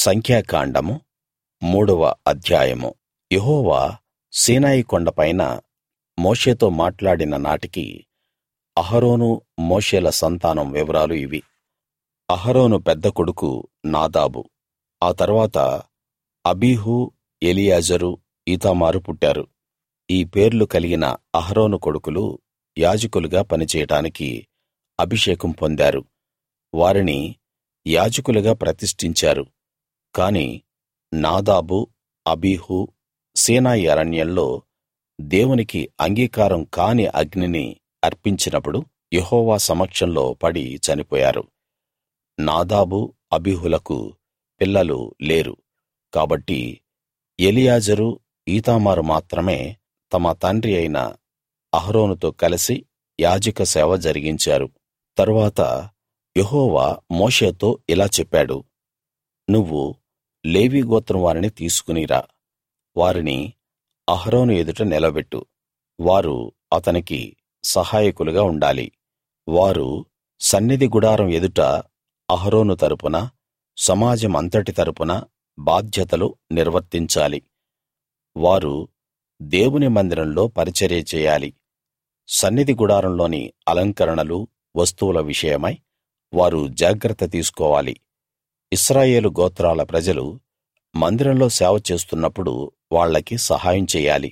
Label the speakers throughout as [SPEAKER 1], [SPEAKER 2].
[SPEAKER 1] సంఖ్యాకాండము 3వ అధ్యాయము. యెహోవా సీనాయి కొండపైన మోషేతో మాట్లాడిన నాటికి అహరోను మోషేల సంతానం వివరాలు ఇవి. అహరోను పెద్ద కొడుకు నాదాబు. ఆ తరువాత అబీహు, ఎలియాజరు, ఈతామారు పుట్టారు. ఈ పేర్లు కలిగిన అహరోను కొడుకులు యాజకులుగా పనిచేయడానికి అభిషేకం పొందారు. వారిని యాజకులుగా ప్రతిష్ఠించారు. కాని నాదాబు, అబీహు సీనాయి అరణ్యంలో దేవునికి అంగీకారం కాని అగ్నిని అర్పించినప్పుడు యెహోవా సమక్షంలో పడి చనిపోయారు. నాదాబు, అబీహులకు పిల్లలు లేరు. కాబట్టి ఎలియాజరు, ఈతామారు మాత్రమే తమ తండ్రి అయిన అహరోనుతో కలిసి యాజక సేవ జరిగించారు. తరువాత యెహోవా మోషేతో ఇలా చెప్పాడు, నువ్వు లేవీ గోత్రం వారిని తీసుకుని రా. వారిని అహరోను ఎదుట నిలబెట్టు. వారు అతనికి సహాయకులుగా ఉండాలి. వారు సన్నిధి గుడారం ఎదుట అహరోను తరపున, సమాజమంతటి తరపున బాధ్యతలు నిర్వర్తించాలి. వారు దేవుని మందిరంలో పరిచర్య చేయాలి. సన్నిధి గుడారంలోని అలంకరణలు, వస్తువుల విషయమై వారు జాగ్రత్త తీసుకోవాలి. ఇశ్రాయేలు గోత్రాల ప్రజలు మందిరంలో సేవ చేస్తున్నప్పుడు వాళ్లకి సహాయం చెయ్యాలి.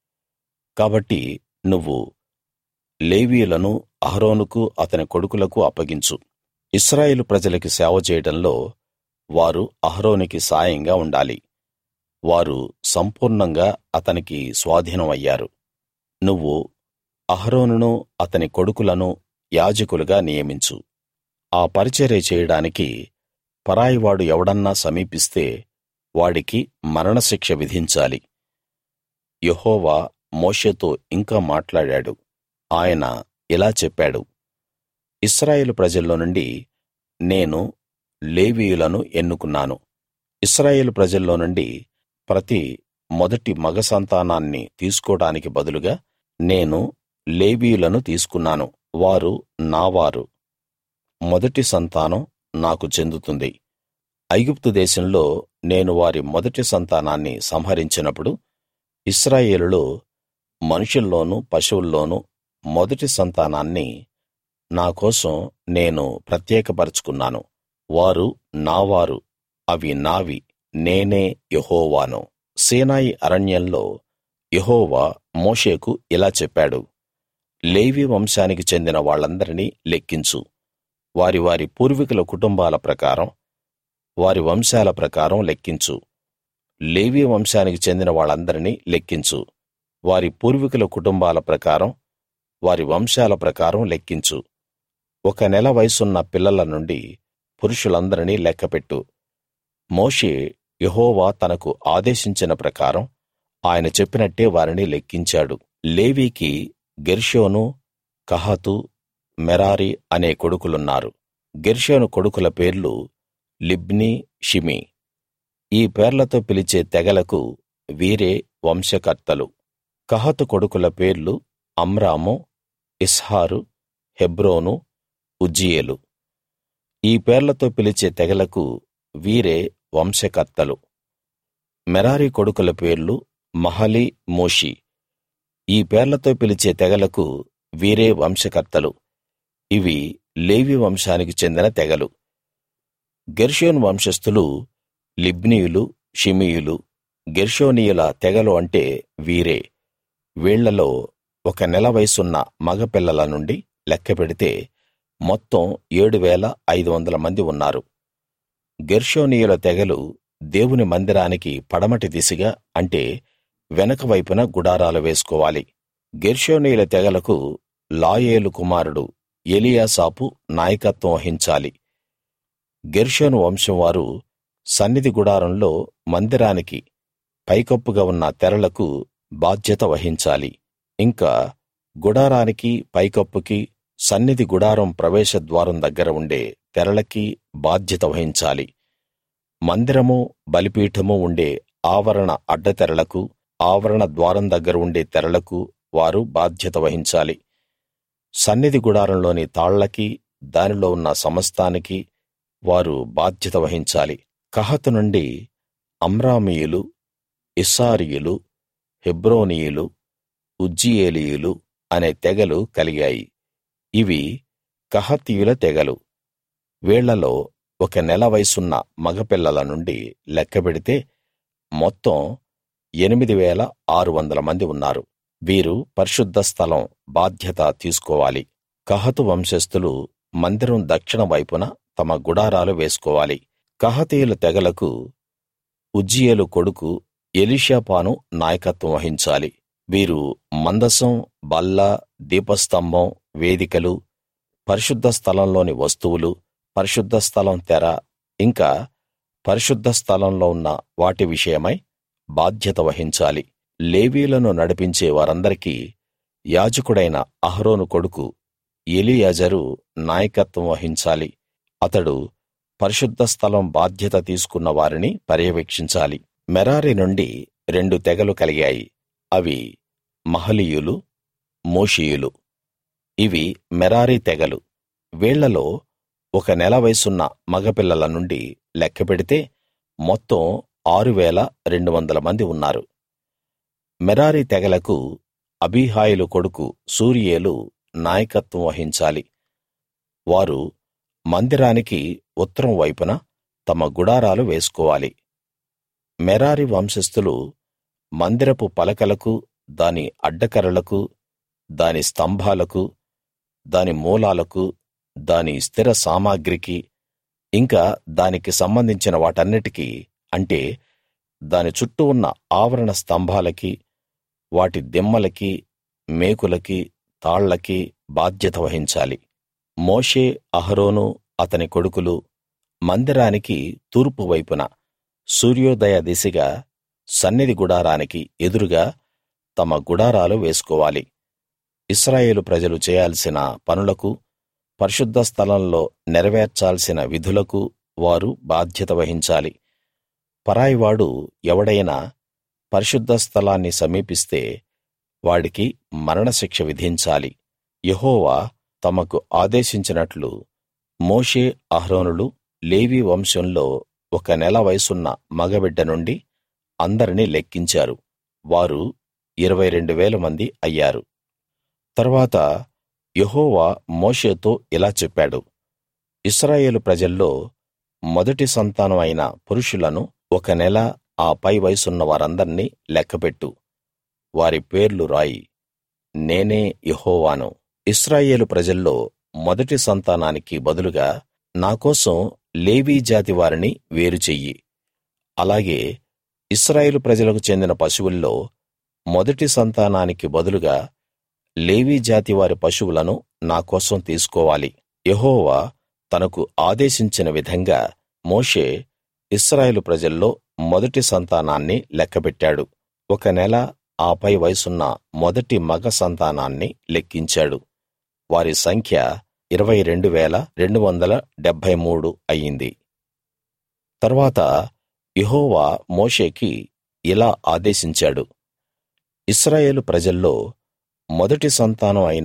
[SPEAKER 1] కాబట్టి నువ్వు లేవీయులను అహరోనుకు అతని కొడుకులకు అప్పగించు. ఇశ్రాయేలు ప్రజలకి సేవ చేయడంలో వారు అహరోనుకి సాయంగా ఉండాలి. వారు సంపూర్ణంగా అతనికి స్వాధీనం అయ్యారు. నువ్వు అహరోనును అతని కొడుకులను యాజకులుగా నియమించు. ఆ పరిచర్య చేయడానికి పరాయివాడు ఎవడన్నా సమీపిస్తే వాడికి మరణశిక్ష విధించాలి. యెహోవా మోషేతో ఇంకా మాట్లాడాడు. ఆయన ఇలా చెప్పాడు, ఇశ్రాయేలు ప్రజల్లో నుండి నేను లేవీయులను ఎన్నుకున్నాను. ఇశ్రాయేలు ప్రజల్లో నుండి ప్రతి మొదటి మగ సంతానాన్ని తీసుకోడానికి బదులుగా నేను లేవీయులను తీసుకున్నాను. వారు నావారు. మొదటి సంతానం నాకు చెందుతుంది. ఐగుప్తు దేశంలో నేను వారి మొదటి సంతానాన్ని సంహరించినప్పుడు ఇశ్రాయేలులో మనుషుల్లోనూ పశువుల్లోనూ మొదటి సంతానాన్ని నా కోసం నేను ప్రత్యేకపరచుకున్నాను. వారు నావారు, అవి నావి. నేనే యెహోవాను. సీనాయి అరణ్యంలో యెహోవా మోషేకు ఇలా చెప్పాడు, లేవీ వంశానికి చెందిన వాళ్ళందరినీ లెక్కించు. వారి వారి పూర్వీకుల కుటుంబాల ప్రకారం, వారి వంశాల ప్రకారం లెక్కించు. లేవీ వంశానికి చెందిన వాళ్ళందరినీ లెక్కించు. వారి పూర్వీకుల కుటుంబాల ప్రకారం, వారి వంశాల ప్రకారం లెక్కించు. 1 నెల వయసున్న పిల్లల నుండి పురుషులందరినీ లెక్కపెట్టు. మోషే యెహోవా తనకు ఆదేశించిన ప్రకారం ఆయన చెప్పినట్టే వారిని లెక్కించాడు. లేవీకి గెర్షోను, కహాతు, మెరారి అనే కొడుకులున్నారు. గెర్షోను కొడుకుల పేర్లు లిబ్నీ, షిమీ. ఈ పేర్లతో పిలిచే తెగలకు వీరే వంశకర్తలు. కహాతు కొడుకుల పేర్లు అమ్రాము, ఇస్హారు, హెబ్రోను, ఉజ్జీయేలు. ఈ పేర్లతో పిలిచే తెగలకు వీరే వంశకర్తలు. మెరారి కొడుకుల పేర్లు మహలి, మూషి. ఈ పేర్లతో పిలిచే తెగలకు వీరే వంశకర్తలు. ఇవి లేవి వంశానికి చెందిన తెగలు. గెర్షోను వంశస్థులు లిబ్నీయులు, షిమీయులు. గెర్షోనీయుల తెగలు అంటే వీరే. వీళ్ళలో 1 నెల వయసున్న మగ పిల్లల నుండి లెక్కపెడితే మొత్తం 7,500 మంది ఉన్నారు. గెర్షోనీయుల తెగలు దేవుని మందిరానికి పడమటి దిశగా అంటే వెనక వైపున గుడారాలు వేసుకోవాలి. గెర్షోనీయుల తెగలకు లాయేలు కుమారుడు ఎలీయాసాపు నాయకత్వం వహించాలి. గెర్షోను వంశం వారు సన్నిధి గుడారంలో మందిరానికి పైకప్పుగా ఉన్న తెరలకు బాధ్యత వహించాలి. ఇంకా గుడారానికి పైకప్పుకి, సన్నిధి గుడారం ప్రవేశ ద్వారం దగ్గర ఉండే తెరలకి బాధ్యత వహించాలి. మందిరమూ బలిపీఠమూ ఉండే ఆవరణ అడ్డతెరలకు, ఆవరణ ద్వారం దగ్గర ఉండే తెరలకు వారు బాధ్యత వహించాలి. సన్నిధి గుడారంలోని తాళ్లకి, దానిలో ఉన్న సమస్తానికి వారు బాధ్యత వహించాలి. కహతు నుండి అమ్రామీయులు, ఇస్సారీయులు, హెబ్రోనీయులు, ఉజ్జీయేలీయులు అనే తెగలు కలిగాయి. ఇవి కహతీయుల తెగలు. వీళ్ళలో ఒక నెల వయసున్న మగపిల్లల నుండి లెక్కపెడితే మొత్తం 8,600 మంది ఉన్నారు. వీరు పరిశుద్ధ స్థలం బాధ్యత తీసుకోవాలి. కహతు వంశస్థులు మందిరం దక్షిణ వైపున తమ గుడారాలు వేసుకోవాలి. కహతీయుల తెగలకు ఉజ్జీయేలు కొడుకు ఎలీషాపాను నాయకత్వం వహించాలి. వీరు మందసం, బల్ల, దీపస్తంభం, వేదికలు, పరిశుద్ధ స్థలంలోని వస్తువులు, పరిశుద్ధ స్థలం తెర, ఇంకా పరిశుద్ధ స్థలంలో ఉన్న వాటి విషయమై బాధ్యత వహించాలి. లేవీయులను నడిపించే వారందరికీ యాజకుడైన అహరోను కొడుకు ఎలియాజరు నాయకత్వం వహించాలి. అతడు పరిశుద్ధ స్థలం బాధ్యత తీసుకున్న వారిని పర్యవేక్షించాలి. మెరారి నుండి 2 తెగలు కలిగాయి. అవి మహలీయులు, మూషీయులు. ఇవి మెరారి తెగలు. వీళ్ళలో ఒక నెల వయసున్న మగపిల్లల నుండి లెక్కపెడితే మొత్తం 6,200 మంది ఉన్నారు. మెరారి తెగలకు అబీహాయిలు కొడుకు సూరీయేలు నాయకత్వం వహించాలి. వారు మందిరానికి ఉత్తరం వైపున తమ గుడారాలు వేసుకోవాలి. మెరారి వంశస్థులు మందిరపు పలకలకు, దాని అడ్డకర్రలకు, దాని స్తంభాలకు, దాని మూలాలకు, దాని స్థిర సామగ్రికి, ఇంకా దానికి సంబంధించిన వాటన్నిటికీ, అంటే దాని చుట్టూ ఉన్న ఆవరణ స్తంభాలకి, వాటి దిమ్మలకి, మేకులకి, తాళ్లకి బాధ్యత వహించాలి. మోషే, అహరోను, అతని కొడుకులు మందిరానికి తూర్పు వైపున సూర్యోదయ దిశగా సన్నిధి గుడారానికి ఎదురుగా తమ గుడారాలు వేసుకోవాలి. ఇశ్రాయేలు ప్రజలు చేయాల్సిన పనులకు, పరిశుద్ధ స్థలంలో నెరవేర్చాల్సిన విధులకు వారు బాధ్యత వహించాలి. పరాయివాడు ఎవడైనా పరిశుద్ధ స్థలాన్ని సమీపిస్తే వాడికి మరణశిక్ష విధించాలి. యెహోవా తమకు ఆదేశించినట్లు మోషే, అహరోనులు లేవీ వంశంలో ఒక నెల వయసున్న మగబిడ్డ నుండి అందరినీ లెక్కించారు. వారు 22,000 మంది అయ్యారు. తర్వాత యెహోవా మోషేతో ఇలా చెప్పాడు: ఇశ్రాయేలు ప్రజల్లో మొదటి సంతానం అయిన పురుషులను ఒక నెల ఆ పై వయసున్న వారందర్నీ లెక్కపెట్టు. వారి పేర్లు రాయి. నేనే యెహోవాను. ఇశ్రాయేలు ప్రజల్లో మొదటి సంతానానికి బదులుగా నా కోసం లేవీ జాతి వారిని వేరు చెయ్యి. అలాగే ఇశ్రాయేలు ప్రజలకు చెందిన పశువుల్లో మొదటి సంతానానికి బదులుగా లేవీ జాతి వారి పశువులను నా కోసం తీసుకోవాలి. యెహోవా తనకు ఆదేశించిన విధంగా మోషే ఇశ్రాయేలు ప్రజల్లో మొదటి సంతానాన్ని లెక్కపెట్టాడు. ఒక నెల ఆ పై వయసున్న మొదటి మగ సంతానాన్ని లెక్కించాడు. వారి సంఖ్య 22,273 అయింది. తర్వాత యెహోవా మోషేకి ఇలా ఆదేశించాడు: ఇశ్రాయేలు ప్రజల్లో మొదటి సంతానం అయిన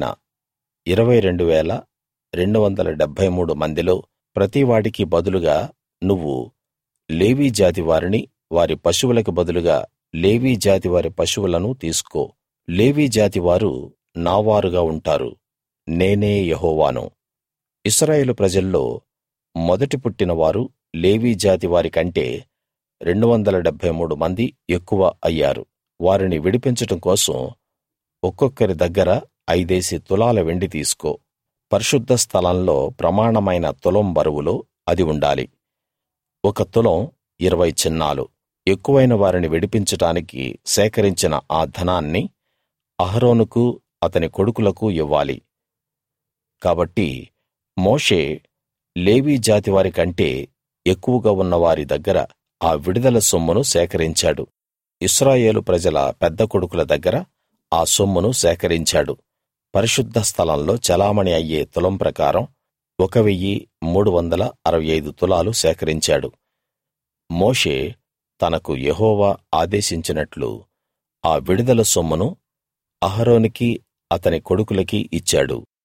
[SPEAKER 1] 22,273 మందిలో ప్రతివాడికి బదులుగా నువ్వు లేవీ జాతి వారిని, వారి పశువులకు బదులుగా లేవీ జాతి వారి పశువులను తీసుకో. లేవీ జాతి వారు నా వారుగా ఉంటారు. నేనే యెహోవాను. ఇశ్రాయేలు ప్రజల్లో మొదటి పుట్టిన వారు లేవీ జాతి వారి కంటే 273 మంది ఎక్కువ అయ్యారు. వారిని విడిపించడం కోసం ఒక్కొక్కరి దగ్గర 5 తులాల వెండి తీసుకో. పరిశుద్ధ స్థలంలో ప్రమాణమైన తులం బరువులో అది ఉండాలి. 1 తులం 20 చిన్నాలు. ఎక్కువైన వారిని విడిపించడానికి సేకరించిన ఆ ధనాన్ని అహరోనుకు, అతని కొడుకులకు ఇవ్వాలి. కాబట్టి మోషే లేవీ జాతి వారి కంటే ఎక్కువగా ఉన్న వారి దగ్గర ఆ విడుదల సొమ్మును సేకరించాడు. ఇశ్రాయేలు ప్రజల పెద్ద కొడుకుల దగ్గర ఆ సొమ్మును సేకరించాడు. పరిశుద్ధ స్థలంలో చెలామణీ అయ్యే తులం ప్రకారం 1,365 తులాలు సేకరించాడు. మోషే తనకు యెహోవా ఆదేశించినట్లు ఆ విడుదల సొమ్మును అహరోనుకి, అతని కొడుకులకి ఇచ్చాడు.